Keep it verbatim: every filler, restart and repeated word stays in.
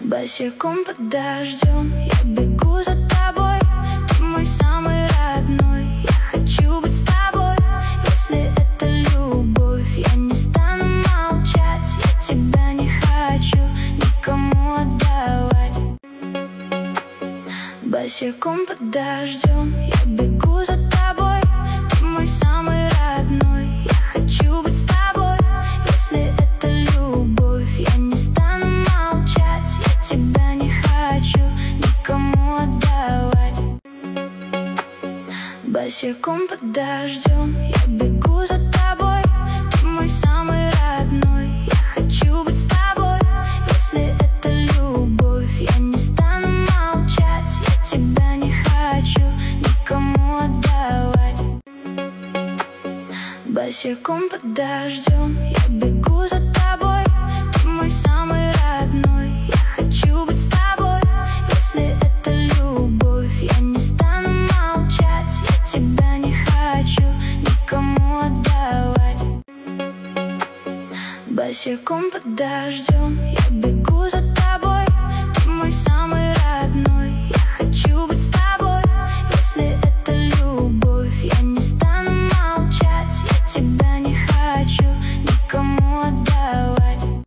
Босиком под дождем я бегу за тобой. Ты мой самый родной, я хочу быть с тобой. Если это любовь, я не стану молчать. Я тебя не хочу никому отдавать. Босиком под дождем я бегу за тобой. Ты мой самый родной, я хочу быть с тобой. Если это любовь, я не стану молчать. Я тебя не хочу никому отдавать. Босиком под дождем я бегу за тобой. Ты мой самый родной, я хочу быть с тобой. Если это любовь, я не стану молчать. Я тебя не хочу никому отдавать. Босиком под дождем я бегу за тобой. Ты мой самый родной, я хочу быть с тобой. Если это любовь, я не стану молчать. Я тебя не хочу никому отдавать. Босиком под дождем я бегу за тобой.